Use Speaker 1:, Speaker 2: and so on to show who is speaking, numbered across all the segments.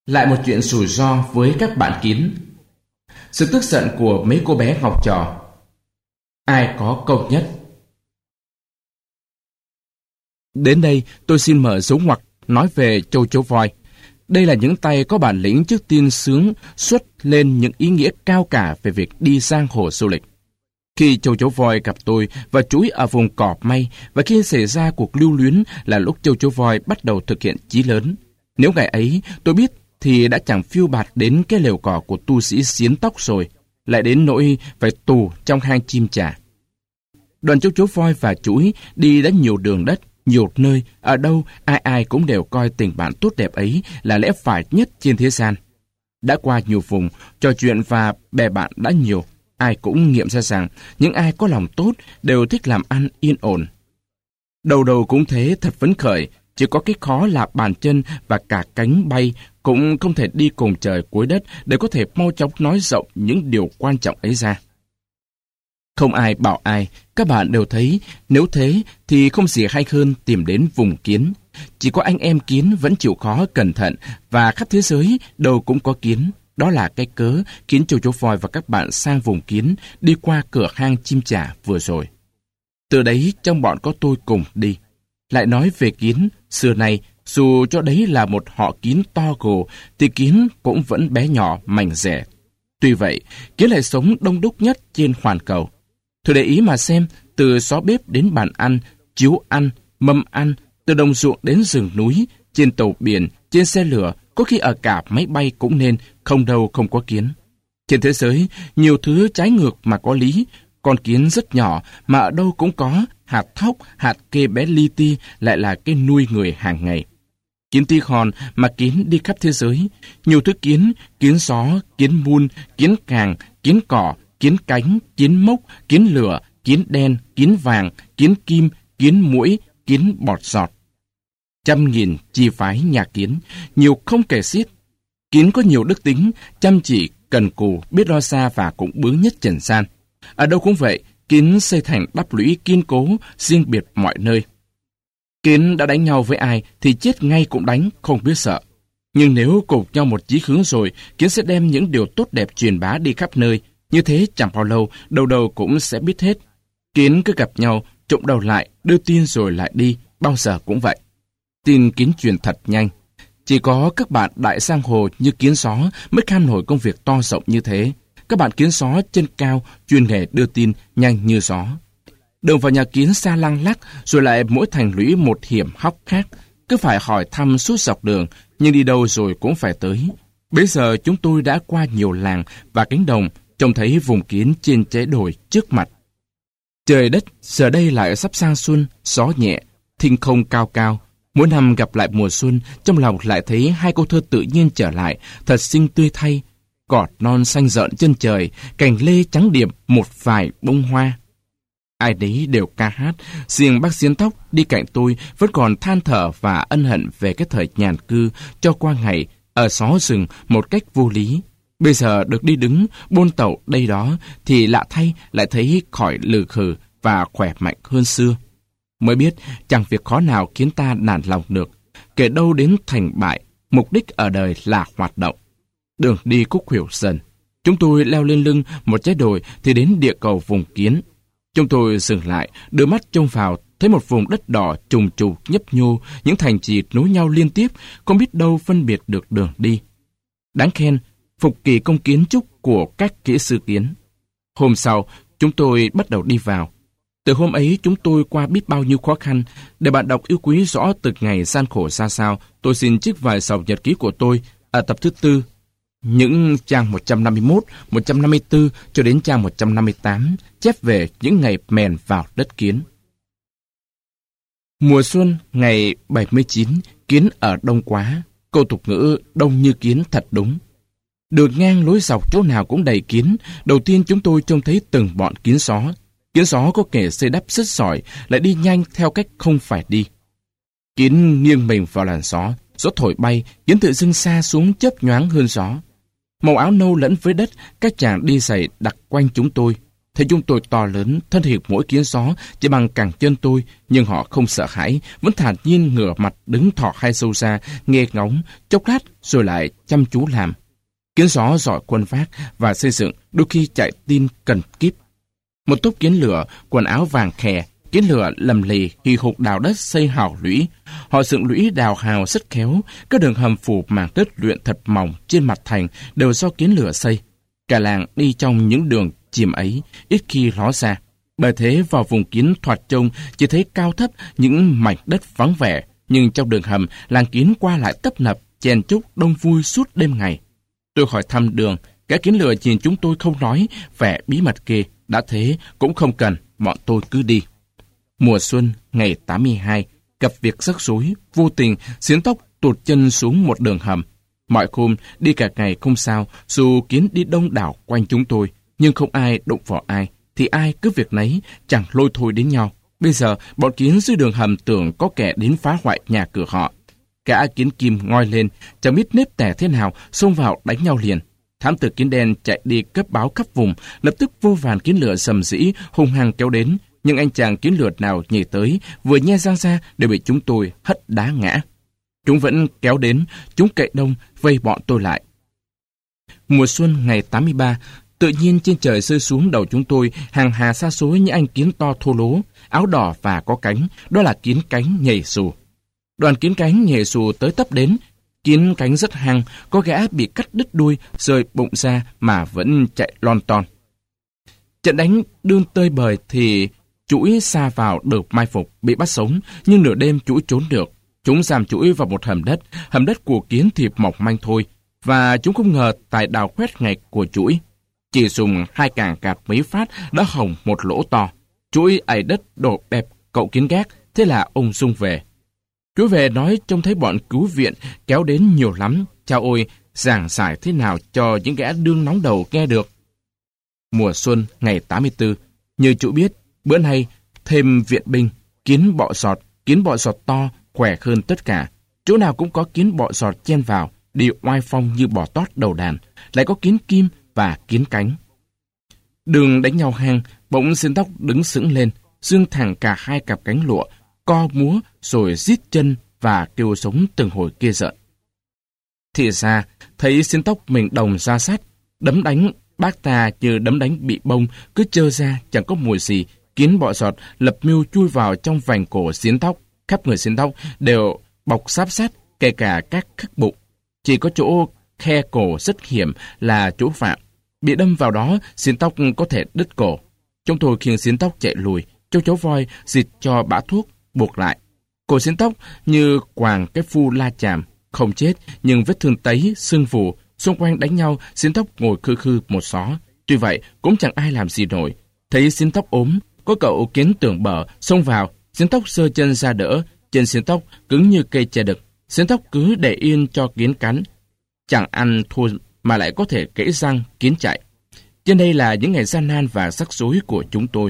Speaker 1: Lại một chuyện rủi ro với các bạn kiến. Sự tức giận của mấy cô bé học trò. Ai có câu nhất? Đến đây tôi xin mở dấu ngoặc nói về châu chấu voi. Đây là những tay có bản lĩnh trước tiên sướng xuất lên những ý nghĩa cao cả về việc đi giang hồ du lịch. Khi châu chấu voi gặp tôi và chúi ở vùng cỏ may, và khi xảy ra cuộc lưu luyến là lúc châu chấu voi bắt đầu thực hiện chí lớn. Nếu ngày ấy tôi biết thì đã chẳng phiêu bạt đến cái lều cỏ của tu sĩ xiến tóc rồi, lại đến nỗi phải tù trong hang chim chả. Đoàn châu chấu voi và chúi đi đã nhiều đường đất, nhiều nơi, ở đâu ai ai cũng đều coi tình bạn tốt đẹp ấy là lẽ phải nhất trên thế gian. Đã qua nhiều vùng, trò chuyện và bè bạn đã nhiều, ai cũng nghiệm ra rằng những ai có lòng tốt đều thích làm ăn yên ổn. Đầu đầu cũng thế, thật phấn khởi, chỉ có cái khó là bàn chân và cả cánh bay cũng không thể đi cùng trời cuối đất để có thể mau chóng nói rộng những điều quan trọng ấy ra. Không ai bảo ai, các bạn đều thấy, nếu thế thì không gì hay hơn tìm đến vùng kiến. Chỉ có anh em kiến vẫn chịu khó cẩn thận, và khắp thế giới đâu cũng có kiến. Đó là cái cớ khiến châu chấu voi và các bạn sang vùng kiến đi qua cửa hang chim chả vừa rồi. Từ đấy trong bọn có tôi cùng đi. Lại nói về kiến, xưa nay dù cho đấy là một họ kiến to gồ thì kiến cũng vẫn bé nhỏ mảnh rẻ. Tuy vậy, kiến lại sống đông đúc nhất trên hoàn cầu. Thử để ý mà xem, từ xó bếp đến bàn ăn, chiếu ăn, mâm ăn, từ đồng ruộng đến rừng núi, trên tàu biển, trên xe lửa, có khi ở cả máy bay cũng nên, không đâu không có kiến. Trên thế giới, nhiều thứ trái ngược mà có lý, con kiến rất nhỏ mà ở đâu cũng có, hạt thóc, hạt kê bé li ti lại là cái nuôi người hàng ngày. Kiến ti hòn mà kiến đi khắp thế giới, nhiều thứ kiến, kiến gió, kiến mun, kiến càng, kiến cỏ, kiến cánh, kiến mốc, kiến lửa, kiến đen, kiến vàng, kiến kim, kiến muỗi, kiến bọt giọt. Trăm nghìn chi phái nhà kiến, nhiều không kể xiết. Kiến có nhiều đức tính, chăm chỉ, cần cù, biết lo xa và cũng bướng nhất trần gian. Ở đâu cũng vậy, kiến xây thành đắp lũy kiên cố, riêng biệt mọi nơi. Kiến đã đánh nhau với ai thì chết ngay cũng đánh, không biết sợ. Nhưng nếu cùng nhau một chí hướng rồi, kiến sẽ đem những điều tốt đẹp truyền bá đi khắp nơi. Như thế chẳng bao lâu, đầu đầu cũng sẽ biết hết. Kiến cứ gặp nhau, trộm đầu lại, đưa tin rồi lại đi, bao giờ cũng vậy. Tin kiến truyền thật nhanh. Chỉ có các bạn đại giang hồ như kiến gió mới kham nổi công việc to rộng như thế. Các bạn kiến gió chân cao, chuyên nghề đưa tin nhanh như gió. Đường vào nhà kiến xa lăng lắc, rồi lại mỗi thành lũy một hiểm hóc khác. Cứ phải hỏi thăm suốt dọc đường, nhưng đi đâu rồi cũng phải tới. Bây giờ chúng tôi đã qua nhiều làng và cánh đồng, trông thấy vùng kiến trên trái đồi trước mặt. Trời đất giờ đây lại sắp sang xuân, gió nhẹ, thinh không cao cao. Mỗi năm gặp lại mùa xuân, trong lòng lại thấy hai câu thơ tự nhiên trở lại, thật xinh tươi thay. Cỏ non xanh rợn chân trời, cành lê trắng điểm một vài bông hoa. Ai đấy đều ca hát, riêng bác xiến tóc đi cạnh tôi vẫn còn than thở và ân hận về cái thời nhàn cư cho qua ngày ở xó rừng một cách vô lý. Bây giờ được đi đứng, bôn tẩu đây đó thì lạ thay lại thấy khỏi lừ khừ và khỏe mạnh hơn xưa. Mới biết chẳng việc khó nào khiến ta nản lòng được. Kể đâu đến thành bại, mục đích ở đời là hoạt động. Đường đi khúc khuỷu dần. Chúng tôi leo lên lưng một trái đồi thì đến địa cầu vùng kiến. Chúng tôi dừng lại, đưa mắt trông vào, thấy một vùng đất đỏ trùng trục nhấp nhô, những thành trì nối nhau liên tiếp, không biết đâu phân biệt được đường đi. Đáng khen, phục kỳ công kiến trúc của các kỹ sư kiến. Hôm sau, chúng tôi bắt đầu đi vào. Từ hôm ấy chúng tôi qua biết bao nhiêu khó khăn. Để bạn đọc yêu quý rõ từng ngày gian khổ ra sao, tôi xin trích vài dòng nhật ký của tôi ở tập thứ 4. Những trang 151, 154 cho đến trang 158 chép về những ngày mèn vào đất kiến. Mùa xuân ngày 79, kiến ở đông quá. Câu tục ngữ đông như kiến thật đúng. Đường ngang lối dọc chỗ nào cũng đầy kiến. Đầu tiên chúng tôi trông thấy từng bọn kiến gió. Kiến gió có kẻ xây đắp rất giỏi, lại đi nhanh theo cách không phải đi. Kiến nghiêng mình vào làn gió, gió thổi bay, kiến tự dưng xa xuống chớp nhoáng hơn gió. Màu áo nâu lẫn với đất, các chàng đi giày đặt quanh chúng tôi. Thấy chúng tôi to lớn, thân hình mỗi kiến gió chỉ bằng cẳng chân tôi, nhưng họ không sợ hãi, vẫn thản nhiên ngửa mặt đứng thò hai sâu ra, nghe ngóng, chốc lát rồi lại chăm chú làm. Kiến gió giỏi quân vác và xây dựng, đôi khi chạy tin cần kíp. Một tốp kiến lửa, quần áo vàng khè, kiến lửa lầm lì, hì hục đào đất xây hào lũy. Họ dựng lũy đào hào rất khéo, các đường hầm phủ mảng đất luyện thật mỏng trên mặt thành đều do kiến lửa xây. Cả làng đi trong những đường chìm ấy, ít khi ló ra. Bởi thế vào vùng kiến thoạt trông chỉ thấy cao thấp những mảnh đất vắng vẻ, nhưng trong đường hầm làng kiến qua lại tấp nập, chen chúc đông vui suốt đêm ngày. Tôi hỏi thăm đường, cả kiến lửa nhìn chúng tôi không nói, vẻ bí mật kê. Đã thế cũng không cần, bọn tôi cứ đi. Mùa xuân ngày 82, gặp việc rắc rối, vô tình xiến tóc tụt chân xuống một đường hầm. Mọi hôm đi cả ngày không sao, dù kiến đi đông đảo quanh chúng tôi, nhưng không ai đụng vào ai, thì ai cứ việc nấy, chẳng lôi thôi đến nhau. Bây giờ bọn kiến dưới đường hầm tưởng có kẻ đến phá hoại nhà cửa họ. Cả kiến kim ngoi lên, chẳng biết nếp tẻ thế nào, xông vào đánh nhau liền. Thám tử kiến đen chạy đi cấp báo khắp vùng, lập tức vô vàn kiến lửa sầm rĩ hung hăng kéo đến, nhưng anh chàng kiến lửa nào nhảy tới, vừa nhe răng ra đều bị chúng tôi hất đá ngã. Chúng vẫn kéo đến, chúng cậy đông vây bọn tôi lại. Mùa xuân ngày 83, tự nhiên trên trời rơi xuống đầu chúng tôi hàng hà sa số những anh kiến to thô lố, áo đỏ và có cánh, đó là kiến cánh nhảy dù. Đoàn kiến cánh nhảy dù tới tấp đến. Kiến cánh rất hăng, có gã bị cắt đứt đuôi, rơi bụng ra mà vẫn chạy lon ton. Trận đánh đương tơi bời thì chuỗi sa vào được mai phục, bị bắt sống, nhưng nửa đêm chuỗi trốn được. Chúng giam chuỗi vào một hầm đất của kiến thì mỏng manh thôi, và chúng không ngờ tài đào khoét ngạch của chuỗi. Chỉ dùng 2 càng cạt mấy phát đã hỏng một lỗ to. Chuỗi ảy đất đổ bẹp cậu kiến gác, thế là ông sung về. Chuỗi về nói trông thấy bọn cứu viện kéo đến nhiều lắm. Chao ôi, giảng giải thế nào cho những gã đương nóng đầu nghe được. Mùa xuân ngày 84, như chủ biết, bữa nay thêm viện binh, kiến bọ giọt to, khỏe hơn tất cả. Chỗ nào cũng có kiến bọ giọt chen vào, đi oai phong như bò tót đầu đàn, lại có kiến kim và kiến cánh. Đường đánh nhau hang, bỗng xiên tóc đứng sững lên, dương thẳng cả 2 cặp cánh lụa, co múa rồi rít chân và kêu sống từng hồi kia giận. Thì ra, thấy xiên tóc mình đồng ra sát, đấm đánh bác ta như đấm đánh bị bông, cứ trơ ra chẳng có mùi gì. Kiến bọ giọt lập mưu chui vào trong vành cổ xiên tóc, khắp người xiên tóc đều bọc xáp sát, kể cả các khắc bụng. Chỉ có chỗ khe cổ rất hiểm là chỗ phạm. Bị đâm vào đó, xiên tóc có thể đứt cổ. Chúng tôi khiêng xiên tóc chạy lùi, cho cháu voi xịt cho bã thuốc, buộc lại. Cổ xiên tóc như quàng cái phu la chàm, không chết nhưng vết thương tấy, sưng phù, xung quanh đánh nhau, xiên tóc ngồi khư khư một xó. Tuy vậy cũng chẳng ai làm gì nổi. Thấy xiên tóc ốm, có cậu kiến tưởng bở xông vào, xiên tóc giơ chân ra đỡ, chân xiên tóc cứng như cây tre đực. Xiên tóc cứ để yên cho kiến cắn, chẳng ăn thua mà lại có thể gãy răng kiến chạy. Trên đây là những ngày gian nan và rắc rối của chúng tôi.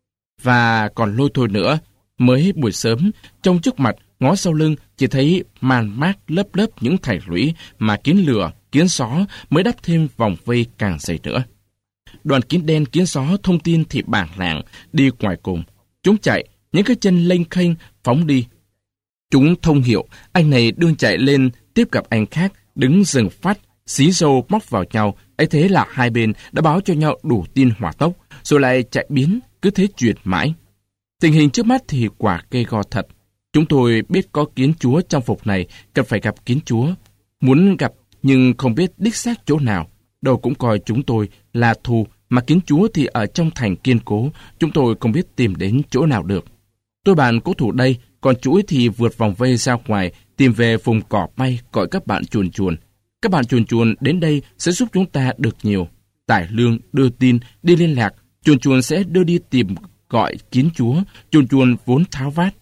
Speaker 1: Và còn lôi thôi nữa, mới buổi sớm, trông trước mặt, ngó sau lưng, chỉ thấy màn mát lớp những thảy lũy mà kiến lửa, kiến só mới đắp thêm vòng vây càng dày nữa. Đoàn kiến đen, kiến só thông tin thì bảng lạng đi ngoài cùng. Chúng chạy, những cái chân lênh khênh phóng đi. Chúng thông hiệu, anh này đương chạy lên tiếp gặp anh khác, đứng dừng phát, xí râu móc vào nhau. Ấy thế là hai bên đã báo cho nhau đủ tin hỏa tốc, rồi lại chạy biến, cứ thế chuyển mãi. Tình hình trước mắt thì quả cây go thật. Chúng tôi biết có kiến chúa trong phục này, cần phải gặp kiến chúa. Muốn gặp nhưng không biết đích xác chỗ nào. Đâu cũng coi chúng tôi là thù, mà kiến chúa thì ở trong thành kiên cố, chúng tôi không biết tìm đến chỗ nào được. Tôi bàn cố thủ đây, còn chuỗi thì vượt vòng vây ra ngoài, tìm về vùng cỏ may gọi các bạn chuồn chuồn. Các bạn chuồn chuồn đến đây sẽ giúp chúng ta được nhiều. Tải lương, đưa tin, đi liên lạc, chuồn chuồn sẽ đưa đi tìm gọi kiến chúa, chuồn chuồn vốn tháo vát.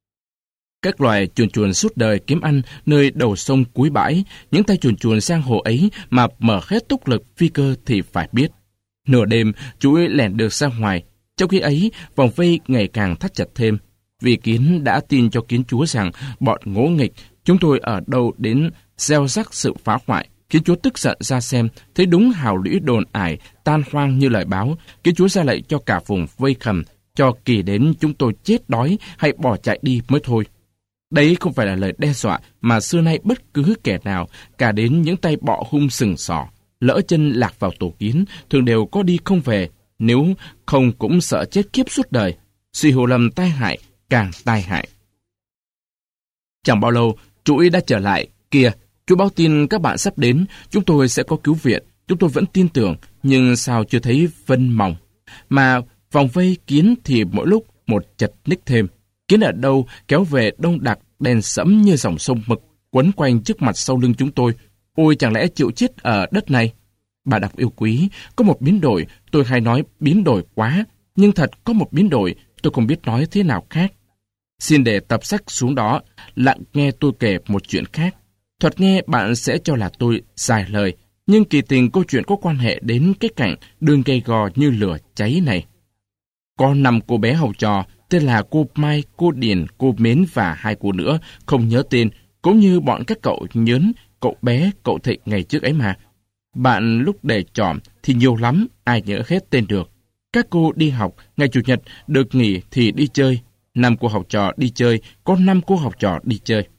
Speaker 1: Các loài chuồn chuồn suốt đời kiếm ăn nơi đầu sông cuối bãi, những tay chuồn chuồn sang hồ ấy mà mở hết túc lực phi cơ thì phải biết. Nửa đêm, chuỗi lẻn được ra ngoài, trong khi ấy vòng vây ngày càng thắt chặt thêm. Vì kiến đã tin cho kiến chúa rằng bọn ngỗ nghịch, chúng tôi ở đâu đến gieo rắc sự phá hoại, Khiến Chúa tức giận ra xem, thấy đúng hào lũy đồn ải, tan hoang như lời báo. Khiến Chúa ra lệnh cho cả vùng vây khầm, cho kỳ đến chúng tôi chết đói hay bỏ chạy đi mới thôi. Đấy không phải là lời đe dọa mà xưa nay bất cứ kẻ nào, cả đến những tay bọ hung sừng sỏ, lỡ chân lạc vào tổ kiến, thường đều có đi không về, nếu không cũng sợ chết kiếp suốt đời. Suy hiểu lầm tai hại, càng tai hại. Chẳng bao lâu, chuỗi đã trở lại. Kìa, Chúa báo tin các bạn sắp đến, chúng tôi sẽ có cứu viện. Chúng tôi vẫn tin tưởng, nhưng sao chưa thấy vân mỏng. Mà vòng vây kiến thì mỗi lúc một chật ních thêm. Kiến ở đâu kéo về đông đặc, đen sẫm như dòng sông mực, quấn quanh trước mặt sau lưng chúng tôi. Ôi, chẳng lẽ chịu chết ở đất này? Bà đọc yêu quý, có một biến đổi, tôi hay nói biến đổi quá, nhưng thật có một biến đổi, tôi không biết nói thế nào khác. Xin để tập sách xuống đó, lặng nghe tôi kể một chuyện khác. Thuật nghe bạn sẽ cho là tôi dài lời, nhưng kỳ tình câu chuyện có quan hệ đến cái cảnh đường gay gò như lửa cháy này. Có 5 cô bé học trò, tên là cô Mai, cô Điền, cô Mến và 2 cô nữa, không nhớ tên, cũng như bọn các cậu Nhớn, cậu Bé, cậu Thịnh ngày trước ấy mà. Bạn lúc để chọn thì nhiều lắm, ai nhớ hết tên được. Các cô đi học, ngày Chủ nhật được nghỉ thì đi chơi. 5 cô học trò đi chơi, có 5 cô học trò đi chơi.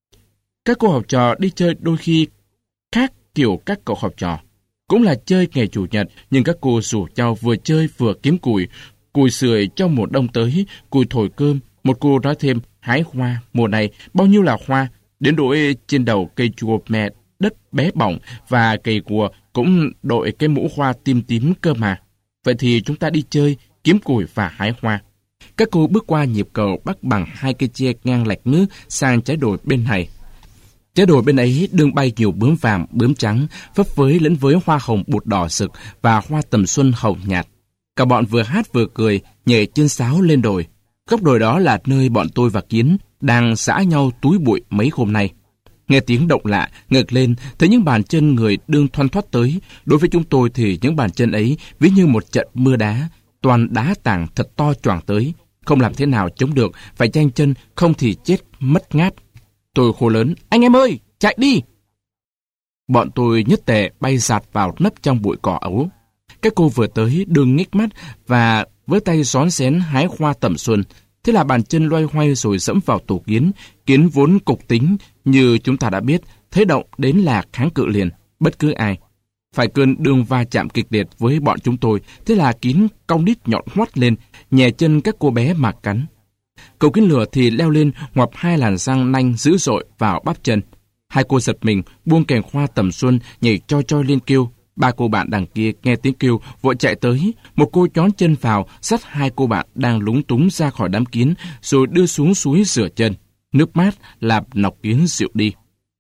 Speaker 1: Các cô học trò đi chơi đôi khi khác kiểu các cậu học trò. Cũng là chơi ngày Chủ nhật, nhưng các cô rủ nhau vừa chơi vừa kiếm củi sưởi cho mùa đông tới, củi thổi cơm. Một cô nói thêm, hái hoa, mùa này bao nhiêu là hoa, đến đội trên đầu cây chùa mẹ đất bé bỏng và cây cua cũng đội cái mũ hoa tím tím cơ mà. Vậy thì chúng ta đi chơi, kiếm củi và hái hoa. Các cô bước qua nhịp cầu bắc bằng 2 cây tre ngang lạch nước sang trái đồi bên này. Trái đồi bên ấy đương bay nhiều bướm vàng, bướm trắng, phấp phới lẫn với hoa hồng bụt đỏ sực và hoa tầm xuân hồng nhạt. Cả bọn vừa hát vừa cười, nhảy chân sáo lên đồi. Góc đồi đó là nơi bọn tôi và Kiến đang giã nhau túi bụi mấy hôm nay. Nghe tiếng động lạ, ngẩng lên, thấy những bàn chân người đương thoăn thoắt tới. Đối với chúng tôi thì những bàn chân ấy ví như một trận mưa đá, toàn đá tảng thật to choàng tới. Không làm thế nào chống được, phải nhanh chân, không thì chết mất ngát. Tôi hô lớn, anh em ơi, chạy đi! Bọn tôi nhất tề bay giạt vào nấp trong bụi cỏ ấu. Các cô vừa tới đương nhích mắt và với tay rón rén hái hoa tầm xuân. Thế là bàn chân loay hoay rồi dẫm vào tổ kiến. Kiến vốn cục tính, như chúng ta đã biết, thấy động đến là kháng cự liền, bất cứ ai. Phải cơn đường va chạm kịch liệt với bọn chúng tôi, thế là Kín cong đít nhọn hoắt lên, nhè chân các cô bé mà cắn. Cậu Kiến lửa thì leo lên, ngoặp 2 làn răng nanh dữ dội vào bắp chân. 2 cô giật mình, buông kèn hoa tầm xuân, nhảy choi lên kêu. 3 cô bạn đằng kia nghe tiếng kêu, vội chạy tới. Một cô nhón chân vào, dắt 2 cô bạn đang lúng túng ra khỏi đám kiến, rồi đưa xuống suối rửa chân. Nước mát làm nọc kiến dịu đi.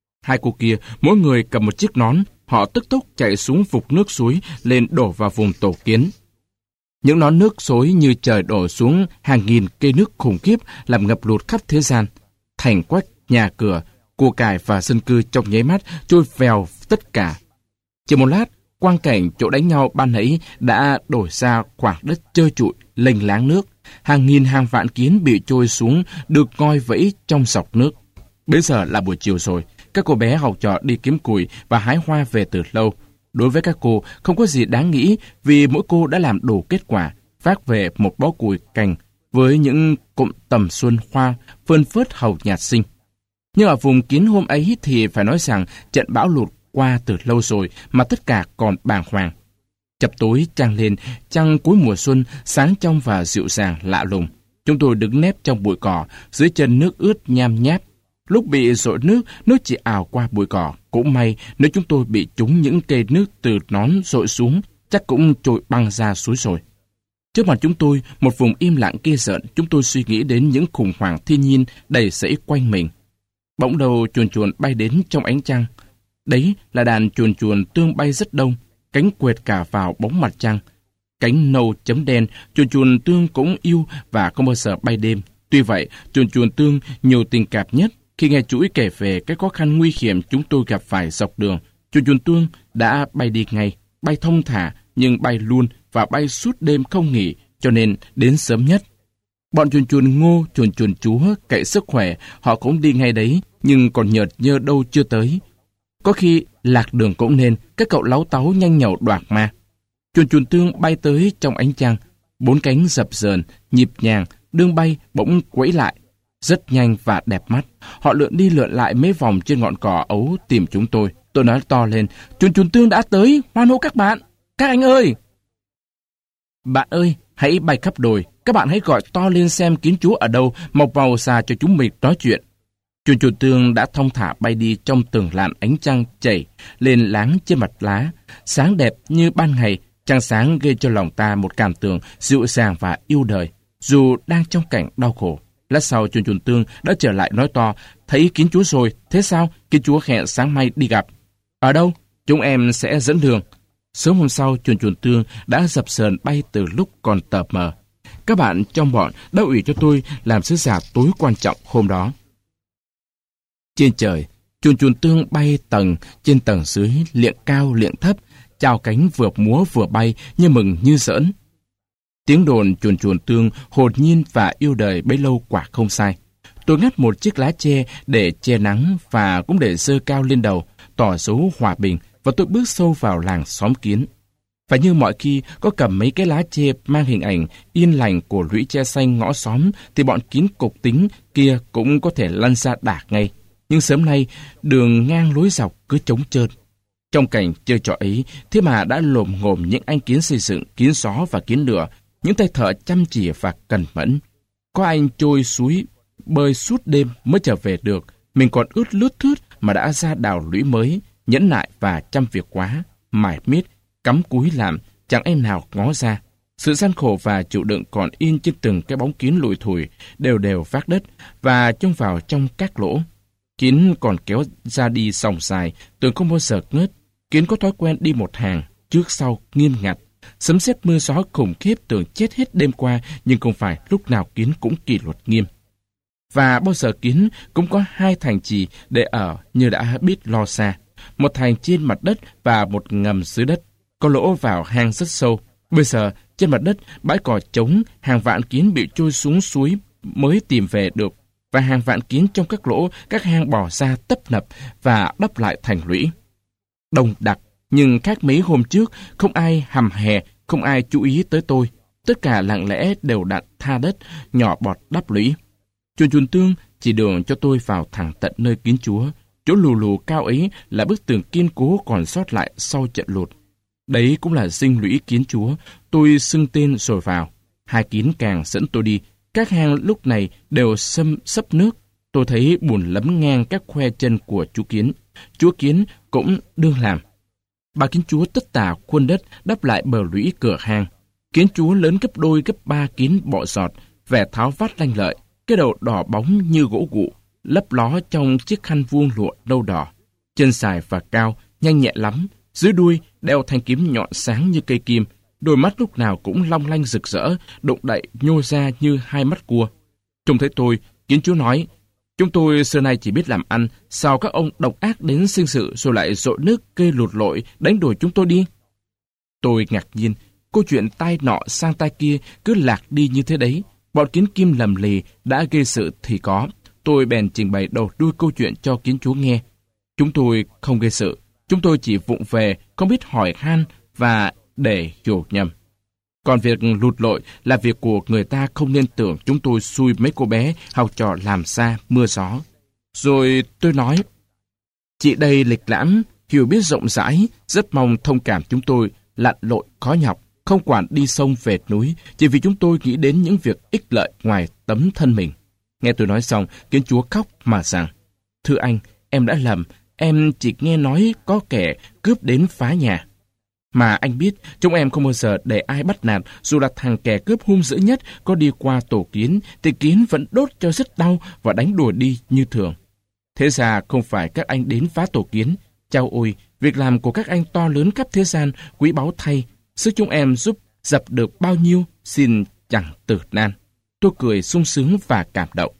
Speaker 1: 2 cô kia, mỗi người cầm một chiếc nón, họ tức tốc chạy xuống vục nước suối, lên đổ vào vùng tổ kiến. Những nón nước xối như trời đổ xuống hàng nghìn cây nước khủng khiếp, làm ngập lụt khắp thế gian. Thành quách, nhà cửa, cua cải và dân cư trong nháy mắt trôi vèo tất cả. Chỉ một lát, quang cảnh chỗ đánh nhau ban nãy đã đổi ra khoảng đất trơ trụi, lênh láng nước. Hàng nghìn hàng vạn kiến bị trôi xuống, được ngoi vẫy trong dọc nước. Bây giờ là buổi chiều rồi, các cô bé học trò đi kiếm củi và hái hoa về từ lâu. Đối với các cô, không có gì đáng nghĩ vì mỗi cô đã làm đủ kết quả, vác về một bó củi cành với những cụm tầm xuân hoa phơn phớt hồng nhạt xinh. Nhưng ở vùng Kiến hôm ấy thì phải nói rằng trận bão lụt qua từ lâu rồi mà tất cả còn bàng hoàng. Chập tối trăng lên, trăng cuối mùa xuân sáng trong và dịu dàng lạ lùng. Chúng tôi đứng nép trong bụi cỏ, dưới chân nước ướt nham nháp. Lúc bị dội nước chỉ ào qua bụi cỏ. Cũng may nếu chúng tôi bị trúng những cây nước từ nón dội xuống, chắc cũng trôi băng ra suối rồi. Trước mặt chúng tôi, một vùng im lặng kia rợn, chúng tôi suy nghĩ đến những khủng hoảng thiên nhiên đầy rẫy quanh mình. Bỗng đầu chuồn chuồn bay đến trong ánh trăng. Đấy là đàn chuồn chuồn tương bay rất đông, cánh quệt cả vào bóng mặt trăng. Cánh nâu chấm đen, chuồn chuồn tương cũng yêu và không bao giờ bay đêm. Tuy vậy, chuồn chuồn tương nhiều tình cảm nhất. Khi nghe chuỗi kể về cái khó khăn nguy hiểm chúng tôi gặp phải dọc đường, chuồn chuồn tương đã bay đi ngay, bay thông thả nhưng bay luôn và bay suốt đêm không nghỉ, cho nên đến sớm nhất. Bọn chuồn chuồn ngô, chuồn chuồn chúa cậy sức khỏe, họ cũng đi ngay đấy, nhưng còn nhợt nhơ đâu chưa tới. Có khi lạc đường cũng nên, các cậu láu táu nhanh nhẩu đoạt ma. Chuồn chuồn tương bay tới trong ánh trăng, 4 cánh dập dờn, nhịp nhàng, đương bay bỗng quẫy lại. Rất nhanh và đẹp mắt, họ lượn đi lượn lại mấy vòng trên ngọn cỏ ấu tìm chúng tôi. Tôi nói to lên, chuồn chuồn tương đã tới, hoan hô các bạn, các anh ơi! Bạn ơi, hãy bay khắp đồi, các bạn hãy gọi to lên xem kiến chúa ở đâu, mọc vào xa cho chúng mình nói chuyện. Chuồn chuồn tương đã thong thả bay đi trong từng làn ánh trăng chảy lên láng trên mặt lá, sáng đẹp như ban ngày. Trăng sáng gây cho lòng ta một cảm tưởng dịu dàng và yêu đời, dù đang trong cảnh đau khổ. Lát sau chuồn chuồn tương đã trở lại nói to, thấy kiến chúa rồi, thế sao? Kiến chúa hẹn sáng mai đi gặp. Ở đâu? Chúng em sẽ dẫn đường. Sớm hôm sau, chuồn chuồn tương đã dập sờn bay từ lúc còn tờ mờ. Các bạn trong bọn đã ủy cho tôi làm sứ giả tối quan trọng hôm đó. Trên trời, chuồn chuồn tương bay tầng trên tầng dưới, liệng cao liệng thấp, chào cánh vừa múa vừa bay như mừng như giỡn. Tiếng đồn chuồn chuồn tương hồn nhiên và yêu đời bấy lâu quả không sai. Tôi ngắt một chiếc lá tre để che nắng và cũng để giơ cao lên đầu, tỏ dấu hòa bình, và tôi bước sâu vào làng xóm kiến. Và như mọi khi có cầm mấy cái lá tre mang hình ảnh yên lành của lũy tre xanh ngõ xóm, thì bọn kiến cục tính kia cũng có thể lăn ra đả ngay. Nhưng sớm nay, đường ngang lối dọc cứ trống trơn. Trong cảnh chơi trò ấy, thế mà đã lồm ngồm những anh kiến xây dựng, kiến gió và kiến lửa, những tay thợ chăm chỉ và cẩn mẫn. Có anh trôi suối, bơi suốt đêm mới trở về được, mình còn ướt lướt thướt mà đã ra đào lũy mới, nhẫn nại và chăm việc quá, mải miết, cắm cúi làm, chẳng em nào ngó ra. Sự gian khổ và chịu đựng còn in trên từng cái bóng kiến lùi thủi, đều đều vác đất và trông vào trong các lỗ. Kiến còn kéo ra đi sòng dài, tưởng không bao giờ ngớt. Kiến có thói quen đi một hàng, trước sau nghiêm ngặt. Sấm sét mưa gió khủng khiếp tưởng chết hết đêm qua, nhưng không phải lúc nào kiến cũng kỷ luật nghiêm. Và bao giờ kiến cũng có 2 thành trì để ở như đã biết lo xa. Một thành trên mặt đất và một ngầm dưới đất, có lỗ vào hang rất sâu. Bây giờ, trên mặt đất, bãi cỏ trống, hàng vạn kiến bị trôi xuống suối mới tìm về được, và hàng vạn kiến trong các lỗ, các hang bò ra tấp nập và đắp lại thành lũy. Đông đặc, nhưng khác mấy hôm trước, không ai hầm hè, không ai chú ý tới tôi. Tất cả lặng lẽ đều đặn tha đất, nhỏ bọt đắp lũy. Chuồn chuồn tương chỉ đường cho tôi vào thẳng tận nơi kiến chúa. Chỗ lù lù cao ấy là bức tường kiên cố còn sót lại sau trận lụt. Đấy cũng là dinh lũy kiến chúa. Tôi xưng tên rồi vào. 2 kiến càng dẫn tôi đi. Các hang lúc này đều sấp nước. Tôi thấy bùn lấm ngang các khoe chân của chú kiến. Chúa kiến cũng đương làm. Bà kiến chúa tất tả khuôn đất đắp lại bờ lũy cửa hang. Kiến chúa lớn gấp đôi gấp 3 kiến bọ giọt, vẻ tháo vát lanh lợi, cái đầu đỏ bóng như gỗ gụ, lấp ló trong chiếc khăn vuông lụa nâu đỏ. Chân dài và cao, nhanh nhẹ lắm. Dưới đuôi đeo thanh kiếm nhọn sáng như cây kim. Đôi mắt lúc nào cũng long lanh rực rỡ, động đậy nhô ra như 2 mắt cua. Trông thấy tôi, kiến chúa nói, chúng tôi xưa nay chỉ biết làm ăn, sao các ông độc ác đến sinh sự rồi lại dội nước gây lụt lội đánh đuổi chúng tôi đi? Tôi ngạc nhiên, câu chuyện tai nọ sang tai kia cứ lạc đi như thế đấy. Bọn kiến kim lầm lì đã gây sự thì có. Tôi bèn trình bày đầu đuôi câu chuyện cho kiến chúa nghe. Chúng tôi không gây sự, chúng tôi chỉ vụng về, không biết hỏi han và để hiểu nhầm. Còn việc lụt lội là việc của người ta, không nên tưởng chúng tôi xui mấy cô bé học trò làm xa mưa gió. Rồi tôi nói, chị đây lịch lãm, hiểu biết rộng rãi, rất mong thông cảm chúng tôi lặn lội khó nhọc, không quản đi sông về núi, chỉ vì chúng tôi nghĩ đến những việc ích lợi ngoài tấm thân mình. Nghe tôi nói xong, kiến chúa khóc mà rằng, thưa anh, em đã lầm, em chỉ nghe nói có kẻ cướp đến phá nhà. Mà anh biết, chúng em không bao giờ để ai bắt nạt, dù là thằng kẻ cướp hung dữ nhất có đi qua tổ kiến, thì kiến vẫn đốt cho rất đau và đánh đùa đi như thường. Thế ra không phải các anh đến phá tổ kiến. Chao ôi, việc làm của các anh to lớn khắp thế gian, quý báu thay. Sức chúng em giúp dập được bao nhiêu, xin chẳng tử nan. Tôi cười sung sướng và cảm động.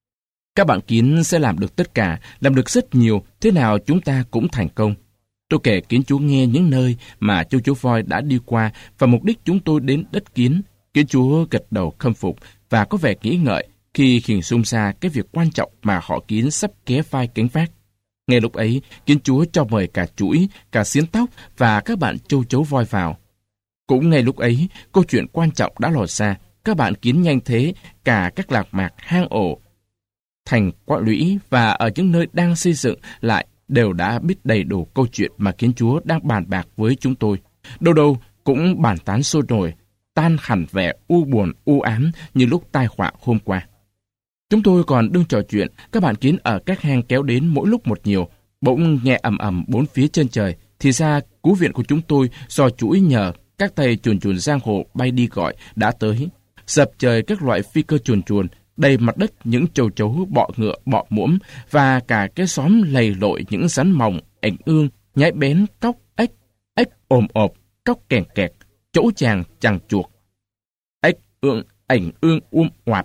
Speaker 1: Các bạn kiến sẽ làm được tất cả, làm được rất nhiều, thế nào chúng ta cũng thành công. Tôi kể kiến chúa nghe những nơi mà châu chấu voi đã đi qua và mục đích chúng tôi đến đất kiến. Kiến chúa gật đầu khâm phục và có vẻ nghĩ ngợi khi hình dung ra cái việc quan trọng mà họ kiến sắp ké vai gánh vác. Ngay lúc ấy, Kiến Chúa cho mời cả chuỗi, cả xiến tóc và các bạn châu chấu voi vào. Cũng ngay lúc ấy, câu chuyện quan trọng đã lòi ra. Các bạn kiến nhanh thế, cả các lạc mạc, hang ổ, thành quạ lũy và ở những nơi đang xây dựng lại đều đã biết đầy đủ câu chuyện mà Kiến Chúa đang bàn bạc với chúng tôi. Đâu đâu cũng bàn tán sôi nổi, tan hẳn vẻ u buồn, u ám như lúc tai họa hôm qua. Chúng tôi còn đương trò chuyện, các bạn kiến ở các hang kéo đến mỗi lúc một nhiều, bỗng nghe ầm ầm bốn phía chân trời. Thì ra cứu viện của chúng tôi do chuỗi nhờ các tay chuồn chuồn giang hồ bay đi gọi đã tới. Dập trời các loại phi cơ chuồn chuồn, đầy mặt đất những châu chấu, bọ ngựa, bọ muỗng và cả cái xóm lầy lội những rắn mòng, ảnh ương, nhái bén, cóc, ếch, ếch ồm ộp, cóc kèn kẹt, chỗ chàng chằng chuột, ếch ương, ảnh ương oạp.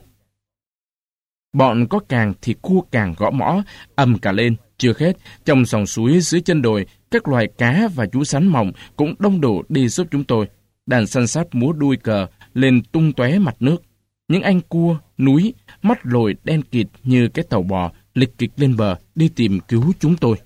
Speaker 1: Bọn có càng thì cua càng gõ mõ, ầm cả lên. Chưa hết, trong dòng suối dưới chân đồi, các loài cá và chú sắn mỏng cũng đông đủ đi giúp chúng tôi. Đàn săn sát múa đuôi cờ lên tung tóe mặt nước. Những anh cua, núi, mắt lồi đen kịt như cái tàu bò, lịch kịch lên bờ đi tìm cứu chúng tôi.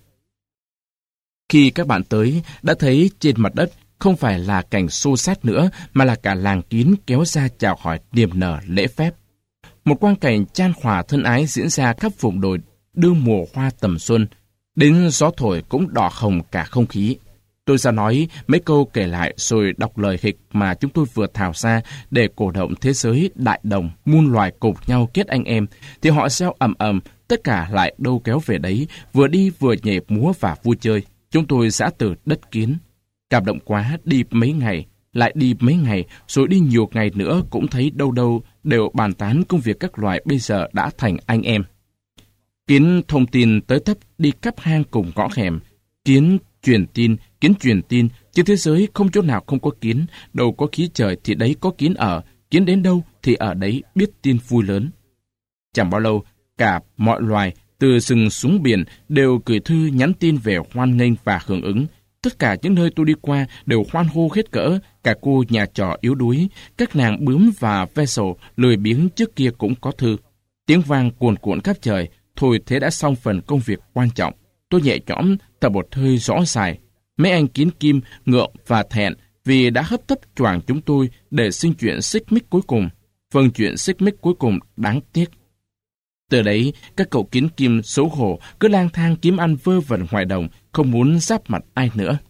Speaker 1: Khi các bạn tới, đã thấy trên mặt đất không phải là cảnh xô xát nữa, mà là cả làng kín kéo ra chào hỏi niềm nở lễ phép. Một quang cảnh chan hòa thân ái diễn ra khắp vùng đồi đương mùa hoa tầm xuân, đến gió thổi cũng đỏ hồng cả không khí. Tôi ra nói mấy câu kể lại rồi đọc lời hịch mà chúng tôi vừa thảo ra để cổ động thế giới đại đồng, muôn loài cùng nhau kết anh em, thì họ reo ầm ầm, tất cả lại đâu kéo về đấy, vừa đi vừa nhảy múa và vui chơi. Chúng tôi giã từ đất Kiến. Cảm động quá, đi mấy ngày, lại đi mấy ngày, rồi đi nhiều ngày nữa cũng thấy đâu đâu đều bàn tán công việc các loài bây giờ đã thành anh em. Kiến thông tin tới tấp đi khắp hang cùng ngõ hẻm. Kiến truyền tin, trên thế giới không chỗ nào không có kiến, đâu có khí trời thì đấy có kiến ở, kiến đến đâu thì ở đấy biết tin vui lớn. Chẳng bao lâu, cả mọi loài, từ rừng xuống biển, đều gửi thư nhắn tin về hoan nghênh và hưởng ứng. Tất cả những nơi tôi đi qua đều hoan hô hết cỡ, cả cô nhà trọ yếu đuối, các nàng bướm và ve sầu lười biếng trước kia cũng có thư. Tiếng vang cuồn cuộn khắp trời, thôi thế đã xong phần công việc quan trọng. Tôi nhẹ nhõm, thở một hơi rõ dài. Mấy anh kiến kim, ngượng và thẹn vì đã hấp tấp choàng chúng tôi để xin chuyện xích mích cuối cùng. Phần chuyện xích mích cuối cùng đáng tiếc. Từ đấy, các cậu kiến kim xấu hổ cứ lang thang kiếm ăn vơ vẩn ngoài đồng, không muốn giáp mặt ai nữa.